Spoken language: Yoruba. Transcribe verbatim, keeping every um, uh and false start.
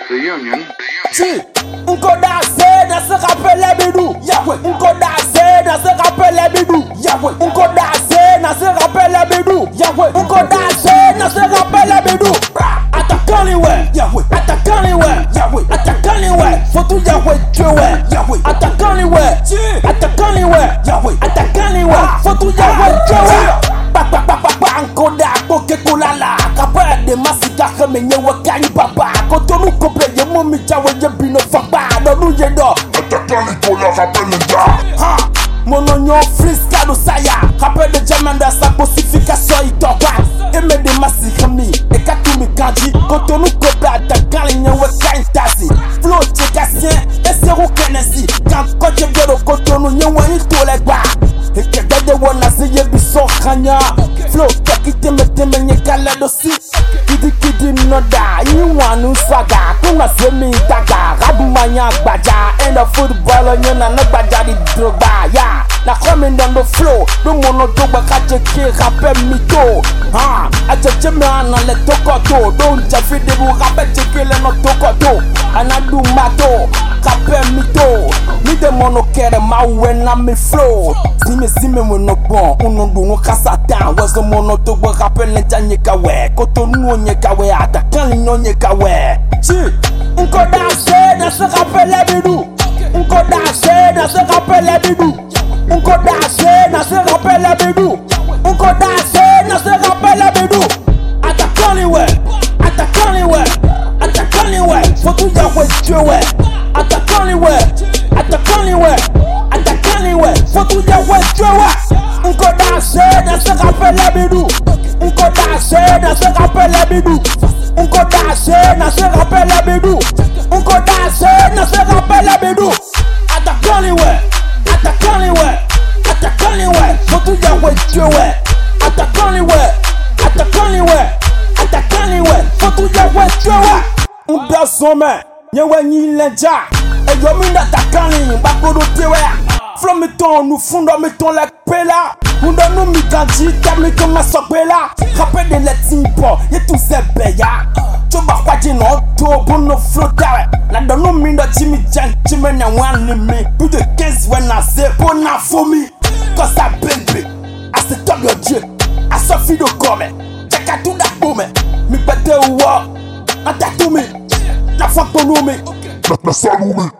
Reunion. Si, Nkoda Z dans ce rappel les bidou. Yahweh. Nkoda Z dans ce rappel les bidou. Yahweh. Nkoda Z dans ce rappel les bidou. Yahweh. Nkoda Z dans ce rappel les bidou. Attaquant les ouais. Yahweh. Attaquant les ouais. Yahweh. Attaquant les ouais. Faut tout Yahweh tuer ouais. Yahweh. Attaquant les ouais. Attaquant les ouais. Yahweh. Attaquant les ouais. Faut tout Yahweh tuer ouais. Papa papa papa Nkoda boke kulala. Kapaya de masika kamenye wakani papa. Kotonou kople ye momi chawe ye bino fakba. Donu ye do. Attaquant les colas, rappelle les gars. Ha. Mononyo friska do saya. Rappel de Jamanda sa pacification itoba. Eme de masikami. Ekatumi kanji. Kotonou kople attaquant les nye wakani tasi. Flow chekasien. Eseru kenesi. Quand koche gero kotonou nye wani tole ba. Eke gade wana se ye biso kanya. Flow kakite meteme nye kala dosi. Kidi kidi noda. Iwanu swaga. Kunga semi daga. Rabu manya gbaja. And the football nye na nagbaja di drogba. Ya. Na coming down the flow. No mono dogba kache ke rappe mito. Ha. Ache cheme ana le tokoto. Don't jafi debu rappe cheke le no tokoto. Anadu mato. Rappe mito. Mi de mono kere ma wena mi flow. Zime zime weno bon. Unondu no kasatan. Wezo mono dogba rappe lenja nyeka we. Koto nuo nyeka we. Atakan linyo nyeka we. Si. Nkoda Z dans ce rappel les bidou. Nkoda Z dans ce rappel les bidou. Nkoda Z dans ce rappel les bidou. Nkoda Z dans ce rappel les bidou. Attaquant les ouais. Attaquant les ouais. Attaquant les ouais. Faut tout Yahweh tuer ouais. Attaquant les ouais. Attaquant les ouais. Attaquant les ouais. Faut tout Yahweh tuer ouais. Nkoda Z dans ce rappel les bidou. Nkoda Z dans ce rappel les bidou. Nkoda Z dans ce rappel les bidou. Nkoda Z dans ce rappel les bidou. Attaquant les ouais. Attaquant les ouais. Attaquant les ouais. Faut tout Yahweh tuer ouais. Attaquant les ouais. Attaquant les ouais. Attaquant les ouais. Faut tout Yahweh tuer ouais. M'bia sommet. Nyewe nyi lenja. Et yo mi n'attaquant les bakodo tuer ouais. Flow mettons nous fondons mettons la pela. Mundo nous mi kanji tabli comme ma sopela. Rappel de l'etimpo. Y'a tout ces beya. Choba kwa jino to bono flotta. La dono mi no Jimmy Jan Jimmy na one limi. Plus de quinze when I say bon na fomi. Cause I baby. I say top your dieu. I saw fido come. Check out tout da bome. Mi pete ou wa. Na tatumi. La fuck ton me. La, la salume.